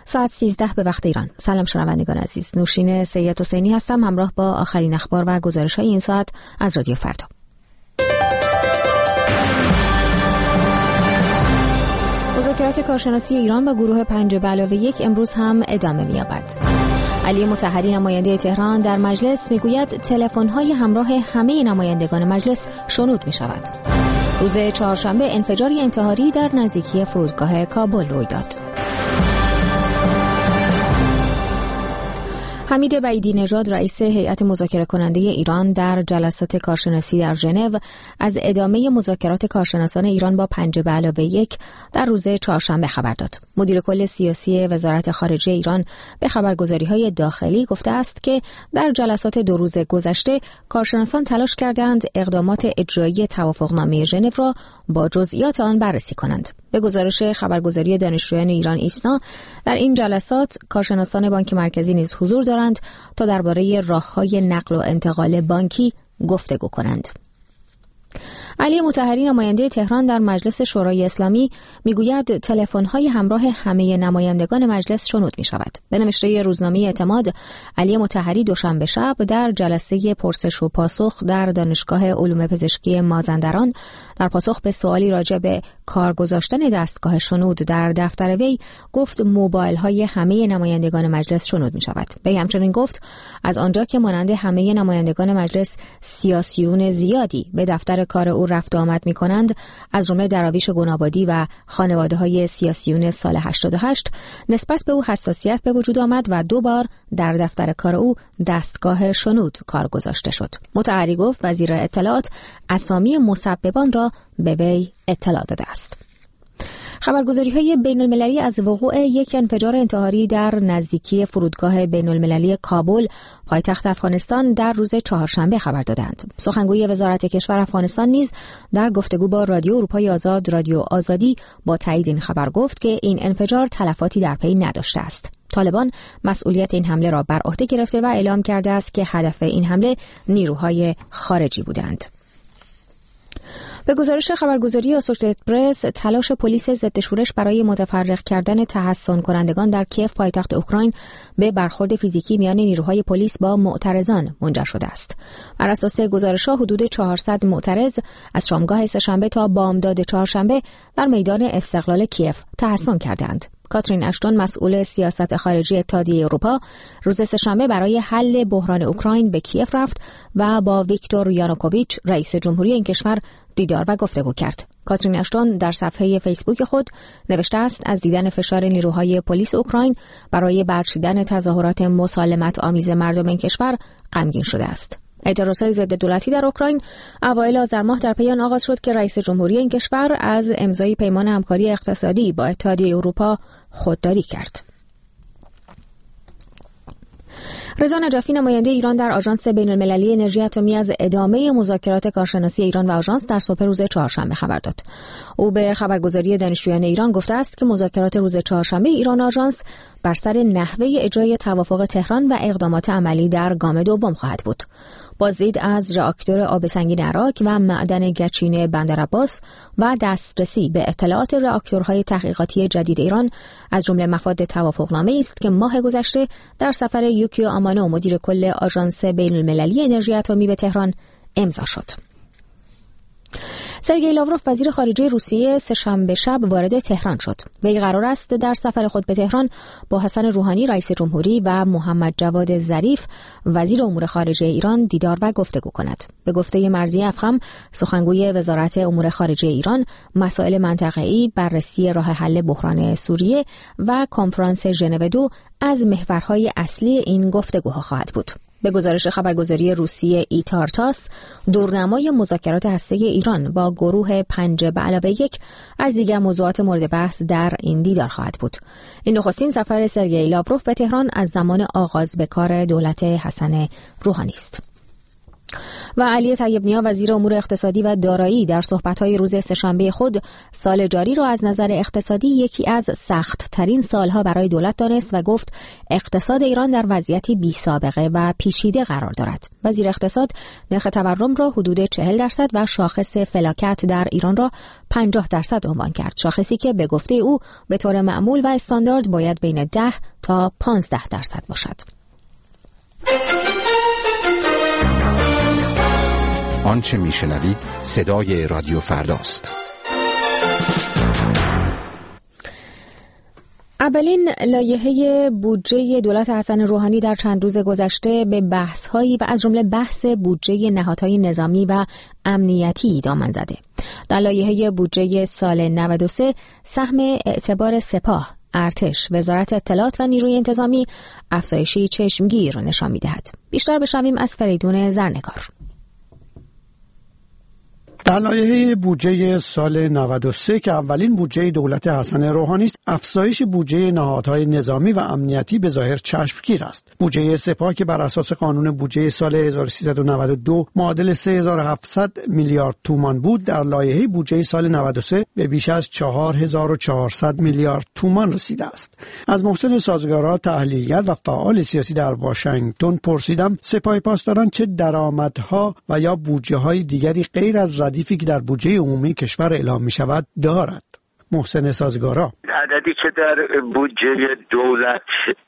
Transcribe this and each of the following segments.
ساعت 13 به وقت ایران. سلام شنوندگان عزیز، نوشین سید حسینی هستم همراه با آخرین اخبار و گزارش‌های این ساعت از رادیو فردا. مذاکرات کارشناسی ایران با گروه 5+1 امروز هم ادامه می‌یابد. علی مطهری نماینده تهران در مجلس میگوید تلفن‌های همراه همه نمایندگان مجلس شنود می‌شود. روز چهارشنبه انفجاری انتحاری در نزدیکی فرودگاه کابل روی داد. حمید بعیدی نژاد رئیس هیئت مذاکره کننده ایران در جلسات کارشناسی در ژنو از ادامه مذاکرات کارشناسان ایران با 5+1 در روز چهارشنبه خبر داد. مدیر کل سیاسی وزارت خارجه ایران به خبرگزاری‌های داخلی گفته است که در جلسات 2 روز گذشته کارشناسان تلاش کردند اقدامات اجرایی توافقنامه ژنو را با جزئیات آن بررسی کنند. به گزارش خبرگزاری دانشجویان ایران ایسنا، در این جلسات کارشناسان بانک مرکزی نیز حضور دارند تا درباره راه‌های نقل و انتقال بانکی گفتگو کنند. علی مطهری نماینده تهران در مجلس شورای اسلامی میگوید تلفن‌های همراه همه نمایندگان مجلس شنود می‌شود. به نوشته روزنامه اعتماد، علی مطهری دوشنبه شب در جلسه پرسش و پاسخ در دانشگاه علوم پزشکی مازندران در پاسخ به سوالی راجع به کار گذاشتن دستگاه شنود در دفتر وی گفت موبایل‌های همه نمایندگان مجلس شنود می‌شود. وی همچنین گفت از آنجا که مانند همه نمایندگان مجلس سیاسیون زیادی به دفتر کار او رفت و آمد می‌کنند، از جمله دراویش گنابادی و خانواده‌های سیاسیون سال 88، نسبت به او حساسیت به وجود آمد و 2 بار در دفتر کار او دستگاه شنود کار گذاشته شد. مطهری گفت وزیر اطلاعات اسامی مسببان را به وی اطلاع داده است. خبرگزاری‌های بین‌المللی از وقوع یک انفجار انتحاری در نزدیکی فرودگاه بین‌المللی کابل، پایتخت افغانستان، در روز چهارشنبه خبر دادند. سخنگوی وزارت کشور افغانستان نیز در گفتگو با رادیو اروپای آزاد، رادیو آزادی، با تایید این خبر گفت که این انفجار تلفاتی در پی نداشته است. طالبان مسئولیت این حمله را بر عهده گرفته و اعلام کرده است که هدف این حمله نیروهای خارجی بودند. به گزارش خبرگزاری آسوشیتد پرس، تلاش پلیس ضد شورش برای متفرق کردن تحصن کنندگان در کیف، پایتخت اوکراین، به برخورد فیزیکی میان نیروهای پلیس با معترضان منجر شده است. بر اساس گزارش‌ها حدود 400 معترض از شامگاه سه‌شنبه تا بامداد چهارشنبه در میدان استقلال کیف تحصن کردند. کاترین اشتون، مسئول سیاست خارجی اتحادیه اروپا، روز سه‌شنبه برای حل بحران اوکراین به کیف رفت و با ویکتور یانوکوویچ، رئیس جمهوری این کشور، دیدار و گفتگو کرد. کاترین اشتون در صفحه فیسبوک خود نوشته است از دیدن فشار نیروهای پلیس اوکراین برای برچیدن تظاهرات مسالمت آمیز مردم این کشور غمگین شده است. اعتراضهای ضد دولتی در اوکراین اوایل آذر ماه در پی آن آغاز شد که رئیس جمهوری این کشور از امضای پیمان همکاری اقتصادی با اتحادیه اروپا خودداری کرد. رضا نجفی نماینده ایران در آژانس بین‌المللی انرژی اتمی از ادامه مذاکرات کارشناسی ایران و آژانس در صبح روز چهارشنبه خبر داد. او به خبرگزاری دانشجویان ایران گفته است که مذاکرات روز چهارشنبه ایران و آژانس بر سر نحوه اجرای توافق تهران و اقدامات عملی در گام دوم خواهد بود. بازدید از راکتور آب سنگین عراق و معدن گچین بندرعباس و دسترسی به اطلاعات راکتورهای تحقیقاتی جدید ایران از جمله مفاد توافقنامه است که ماه گذشته در سفر یوکیو آمانو، مدیر کل آژانس بین‌المللی انرژی اتمی، به تهران امضا شد. سرگئی لاوروف، وزیر خارجه روسیه، سه‌شنبه شب وارد تهران شد. وی قرار است در سفر خود به تهران با حسن روحانی، رئیس جمهوری، و محمد جواد ظریف، وزیر امور خارجه ایران، دیدار و گفتگو کند. به گفته مرضیه افخم، سخنگوی وزارت امور خارجه ایران، مسائل منطقه‌ای، بررسی راه حل بحران سوریه و کنفرانس ژنو 2 از محورهای اصلی این گفتگوها خواهد بود. به گزارش خبرگزاری روسیه ایتارتاس، دورنمای مذاکرات هسته‌ای ایران با گروه 5+1 از دیگر موضوعات مورد بحث در این دیدار خواهد بود. این نخستین سفر سرگئی لاوروف به تهران از زمان آغاز به کار دولت حسن روحانی است. و علی طیب نیا وزیر امور اقتصادی و دارایی در صحبت‌های روز سه‌شنبه خود سال جاری را از نظر اقتصادی یکی از سخت‌ترین سالها برای دولت دانست و گفت اقتصاد ایران در وضعیتی بی‌سابقه و پیچیده قرار دارد. وزیر اقتصاد نرخ تورم را حدود 40% و شاخص فلاکت در ایران را 50% عنوان کرد. شاخصی که به گفته او به طور معمول و استاندارد باید بین 10 تا 15% باشد. آنچه میشنوید صدای رادیو فرداست. اولین لایحه بودجه دولت حسن روحانی در چند روز گذشته به بحث‌هایی و از جمله بحث بودجه نهادهای نظامی و امنیتی دامن زده. در لایحه بودجه سال 93 سهم اعتبار سپاه، ارتش، وزارت اطلاعات و نیروی انتظامی افزایشی چشمگیر نشان می‌دهد. بیشتر بشنویم از فریدون زرنگار. در لایحه بودجه سال 93 که اولین بودجه دولت حسن روحانی است، افزایش بودجه نهادهای نظامی و امنیتی به ظاهر چشمگیر است. بودجه سپاه که بر اساس قانون بودجه سال 1392 معادل 3700 میلیارد تومان بود، در لایحه بودجه سال 93 به بیش از 4400 میلیارد تومان رسیده است. از محسن سازگارا، تحلیلگر و فعال سیاسی در واشنگتن پرسیدم سپاه پاسداران چه درآمدها و یا بودجه‌های دیگری غیر از ردیفی که در بودجه عمومی کشور اعلام می شود دارد. محسن سازگارا: عددی که در بودجه دولت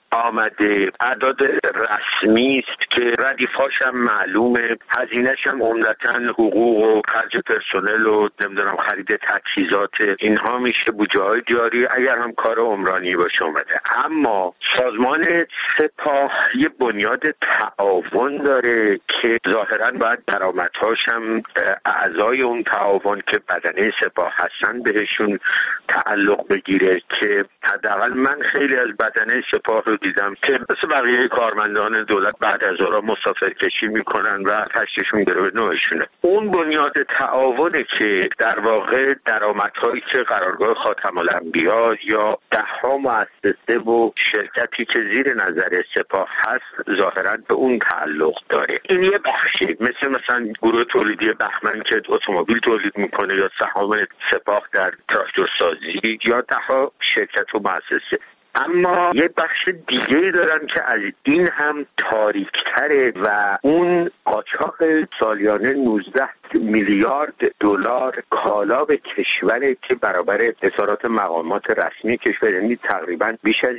آمده اعداد رسمی است که ردیفاش هم معلومه، هزینه‌ش هم عمدتاً حقوق و خرج پرسنل و نمیدونم خرید تجهیزات اینها میشه. بودجه‌های جاری اگر هم کار عمرانی باشه اومده. اما سازمان سپاه یه بنیاد تعاون داره که ظاهراً باید درآمدهاش هم اعضای اون تعاون که بدنه سپاه هستن بهشون تعلق بگیره، که حداقل من خیلی از بدنه سپاه دیدم که مثل بقیه کارمندان دولت بعد از ظهر مسافرکشی میکنن و پشتشون گره به نوعشونه. اون بنیاد تعاونه که در واقع درآمدهایی که قرارگاه خاتم الانبیا یا ده‌ها مؤسسه و شرکتی که زیر نظر سپاه هست ظاهرا به اون تعلق داره. این یه بخشی مثلا گروه تولیدی بهمن که اتومبیل تولید میکنه یا سهام سپاه در تراکتورسازی یا ده‌ها شرکت و مؤسسه. اما یه بخش دیگه دارن که از این هم تاریک‌تره و اون قاچاق سالیانه 19 میلیارد دلار کالا به کشور که برابر اظهارات مقامات رسمی کشور، یعنی تقریبا بیش از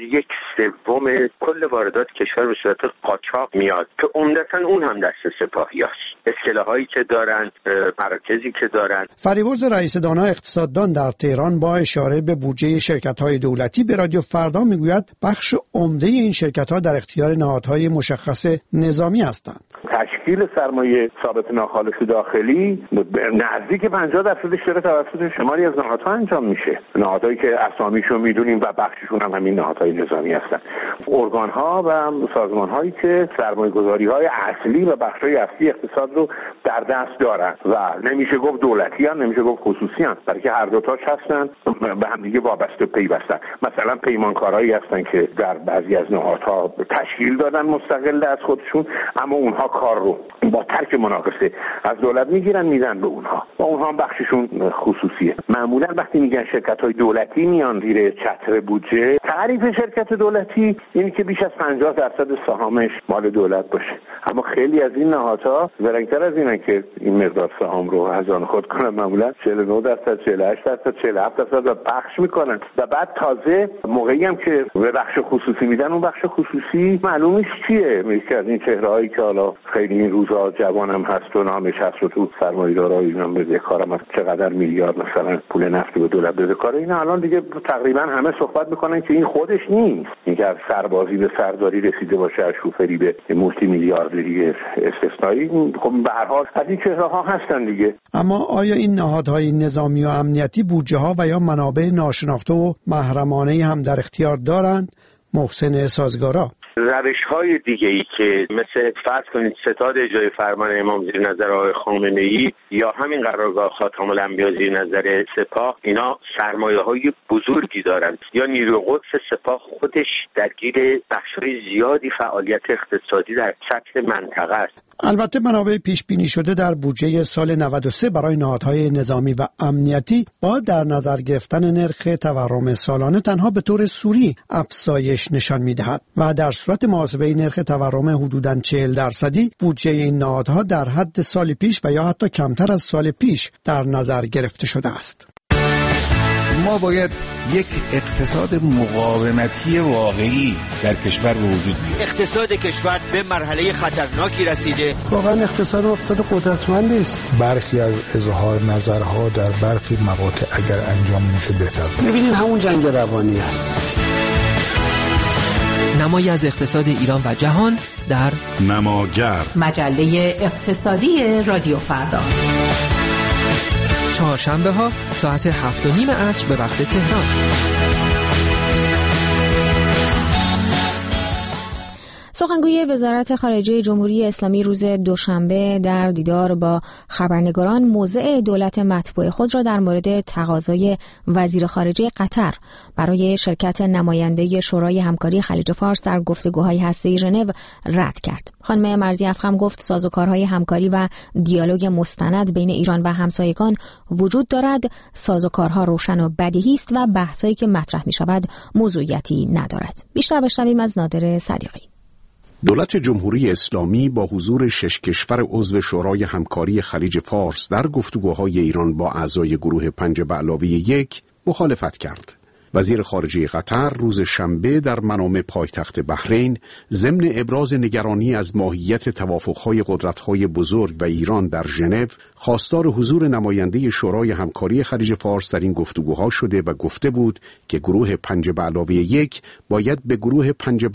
1/3 کل واردات کشور به صورت قاچاق میاد که عمدتاً اون هم دست سپاهیاست. اصطلاحایی که دارن، مراکزی که دارن. فریورز رئیس دانا اقتصاددان در تهران با اشاره به بودجه شرکت‌های دولتی به رادیو فردا میگوید بخش عمده این شرکت‌ها در اختیار نهادهای مشخص نظامی هستند. تشکیل سرمایه ثابت ناخالص داخلی نزدیک 50% داره توسط شماری از نهادها انجام میشه. نهادهایی که اسامیشو میدونیم و بخششون هم همین نهادهای نظامی هستن. ارگان‌ها و سازمان‌هایی که سرمایه‌گذاری‌های اصلی و بخش‌های اصلی اقتصاد رو در دست دارن و نمیشه گفت دولتی هم نمیشه گفت خصوصی هم، بلکه هر دو تاش هستن، به هم دیگه وابسته پیوستن. مثلا پیمانکارایی هستن که در بعضی از نهادها تشکیل دادن مستقل از خودشون، اما اونها کار رو با ترک مناقصه از دولت میگیرن میدن به اونها و اونها بخششون خصوصیه. معمولا وقتی میگن شرکت‌های دولتی میان زیر چتر بودجه، تعریف شرکت دولتی اینه که بیش از 50% سهامش مال دولت باشه. اما خیلی از این نهادها زرنگ‌تر از اینن که این مقدار سهام رو از آن خود کنن، معمولا 49%، 48%، 47% و پخش میکنن و بعد تازه موقعی هم که به بخش خصوصی میدن، اون بخش خصوصی معلومش چیه؟ میگه از این چهرهایی که حالا خیلی این روزا جوانم هست و نامش هست و تو سرمایه‌دارا اینا به کارم هست چقدر میلیارد مثلا پول نفتی به دولت بده کاره، اینا الان دیگه تقریبا همه صحبت میکنن که این خودش نیست، اینکه از سربازی به سرداری رسیده باشه، از شوفری به مولتی میلیاردری استثنایی. خب به هر حال از این چهره‌ها هستن دیگه. اما آیا این نهادهای نظامی و امنیتی بودجه‌ها و یا منابع ناشناخته و محرمانه هم در اختیار دارند؟ محسن سازگارا: روش‌های دیگه‌ای که مثل فرض کنید ستاد اجرای فرمان امام زیر نظر آقای خامنه‌ای یا همین قرارگاه خاتم الانبیا زیر نظر سپاه، اینا سرمایه‌های بزرگی دارند. یا نیروی قدس سپاه خودش درگیر بخش‌های زیادی فعالیت اقتصادی در سطح منطقه است. البته منابع پیش بینی شده در بودجه سال 93 برای نهادهای نظامی و امنیتی با در نظر گرفتن نرخ تورم سالانه تنها به طور سوری افزایش نشان می‌دهد و در صورت محاسبه نرخ تورم حدوداً 40% بودجه این نهادها در حد سال پیش و یا حتی کمتر از سال پیش در نظر گرفته شده است. ما باید یک اقتصاد مقاومتی واقعی در کشور به وجود بیاریم. اقتصاد کشور به مرحله خطرناکی رسیده. واقعا اقتصاد قدرتمندی است. برخی از اظهار نظرها در برخی مقاطع اگر انجام میشه بهتر. می‌بینید همون جنگ روانی است. نمایی از اقتصاد ایران و جهان در نماگر، مجله اقتصادی رادیو فردا، چهارشنبه ها ساعت 7:30 عصر به وقت تهران. سخنگوی وزارت خارجه جمهوری اسلامی روز دوشنبه در دیدار با خبرنگاران موضع دولت مطبوع خود را در مورد تقاضای وزیر خارجه قطر برای شرکت نماینده شورای همکاری خلیج فارس در گفتگوهای هسته‌ای ژنو رد کرد. خانم مرضی افخم گفت سازوکارهای همکاری و دیالوگ مستند بین ایران و همسایگان وجود دارد، سازوکارها روشن و بدیهی است و بحثایی که مطرح می‌شود موضوعیتی ندارد. بیشتر بشنویم از نادر صدیقی. دولت جمهوری اسلامی با حضور 6 کشور عضو شورای همکاری خلیج فارس در گفتگوهای ایران با اعضای گروه 5+1 مخالفت کرد. وزیر خارجه قطر روز شنبه در منام پایتخت بحرین ضمن ابراز نگرانی از ماهیت توافقهای قدرت‌های بزرگ و ایران در ژنو خواستار حضور نماینده شورای همکاری خلیج فارس در این گفتگوها شده و گفته بود که گروه 5+1 باید به گروه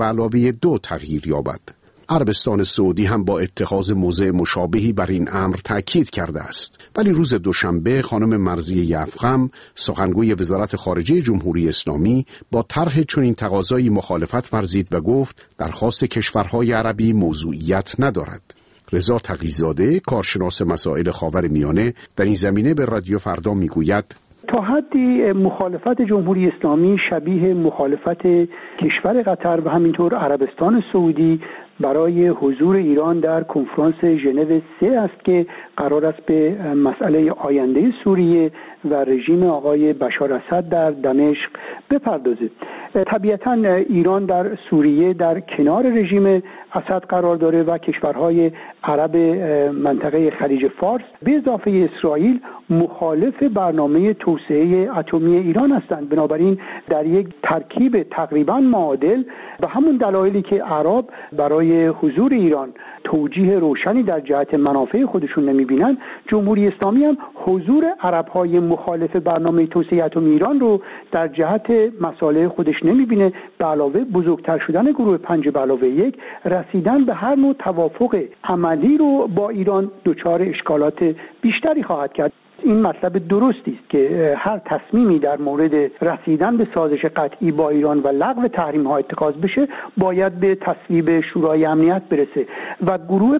5+2 تغییر یابد. عربستان سعودی هم با اتخاذ موضع مشابهی بر این امر تأکید کرده است. ولی روز دوشنبه خانم مرضیه افخم سخنگوی وزارت خارجه جمهوری اسلامی با طرح چنین تقاضایی مخالفت ورزید و گفت درخواست کشورهای عربی موضوعیت ندارد. رضا تقی‌زاده کارشناس مسائل خاورمیانه در این زمینه به رادیو فردا میگوید تا حدی مخالفت جمهوری اسلامی شبیه مخالفت کشور قطر و همینطور عربستان سعودی برای حضور ایران در کنفرانس ژنو 3 است که قرار است به مسئله آینده سوریه و رژیم آقای بشار اسد در دمشق بپردازد. طبیعتاً ایران در سوریه در کنار رژیم اسد قرار داره و کشورهای عرب منطقه خلیج فارس به اضافه اسرائیل مخالف برنامه توسعه اتمی ایران هستند. بنابراین در یک ترکیب تقریباً معادل به همون دلایلی که عرب برای حضور ایران توجیه روشنی در جهت منافع خودشون نمیبینن، جمهوری اسلامی هم حضور عرب‌های مخالف برنامه توسعه اتمی ایران رو در جهت مصالح خودش نمیبینه. به علاوه بزرگتر شدن گروه 5+1 رسیدن به هر نوع توافق عملی رو با ایران دچار اشکالات بیشتری خواهد کرد. این مطلب درستی است که هر تصمیمی در مورد رسیدن به سازش قطعی با ایران و لغو تحریم‌ها اتخاذ بشه باید به تصویب شورای امنیت برسه و گروه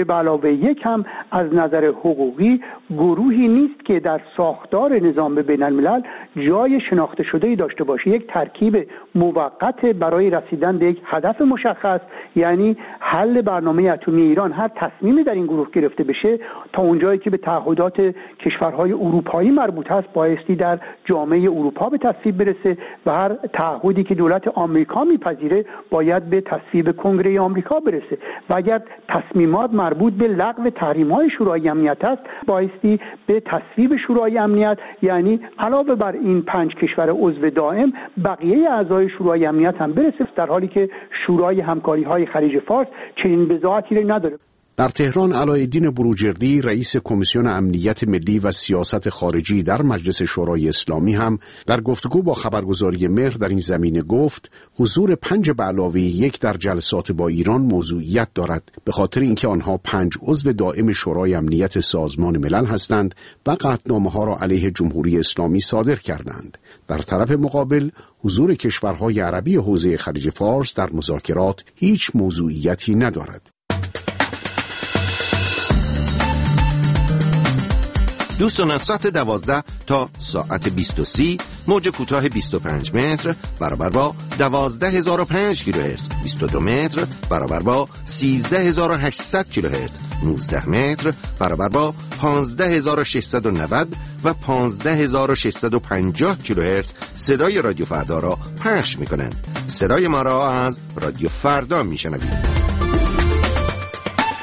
5+1 هم از نظر حقوقی گروهی نیست که در ساختار نظام بین‌الملل جای شناخته شده‌ای داشته باشه. یک ترکیب موقت برای رسیدن به یک هدف مشخص، یعنی حل برنامه اتمی ایران. هر تصمیمی در این گروه گرفته بشه تا اونجایی که به تعهدات کشورهای اروپایی مربوط است بایستی در جامعه اروپا به تصویب برسه و هر تعهدی که دولت آمریکا میپذیره باید به تصویب کنگره آمریکا برسه و اگر تصمیمات مربوط به لغو تحریم‌های شورای امنیت است بایستی به تصویب شورای امنیت، یعنی علاوه بر این 5 کشور عضو دائم بقیه اعضای شورای امنیت هم برسه، در حالی که شورای همکاری‌های خلیج فارس چنین بضاعتی را نداره. در تهران علایالدین بروجردی رئیس کمیسیون امنیت ملی و سیاست خارجی در مجلس شورای اسلامی هم در گفتگو با خبرگزاری مهر در این زمینه گفت حضور 5+1 در جلسات با ایران موضوعیت دارد، به خاطر اینکه آنها 5 عضو دائم شورای امنیت سازمان ملل هستند و قطعنامه‌ها را علیه جمهوری اسلامی صادر کردند. در طرف مقابل حضور کشورهای عربی حوزه خلیج فارس در مذاکرات هیچ موضوعیتی ندارد. دوستان از ساعت 12 تا ساعت 20:30 موج کوتاه 25 متر برابر با 12005 کیلوهرتز، 22 متر برابر با 13800 کیلوهرتز، 19 متر برابر با 15690 و 15650 کیلوهرتز صدای رادیو فردا را پخش می‌کنند. صدای ما را از رادیو فردا می‌شنوید.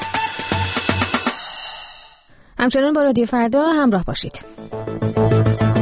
همچنان با رادیو فردا همراه باشید.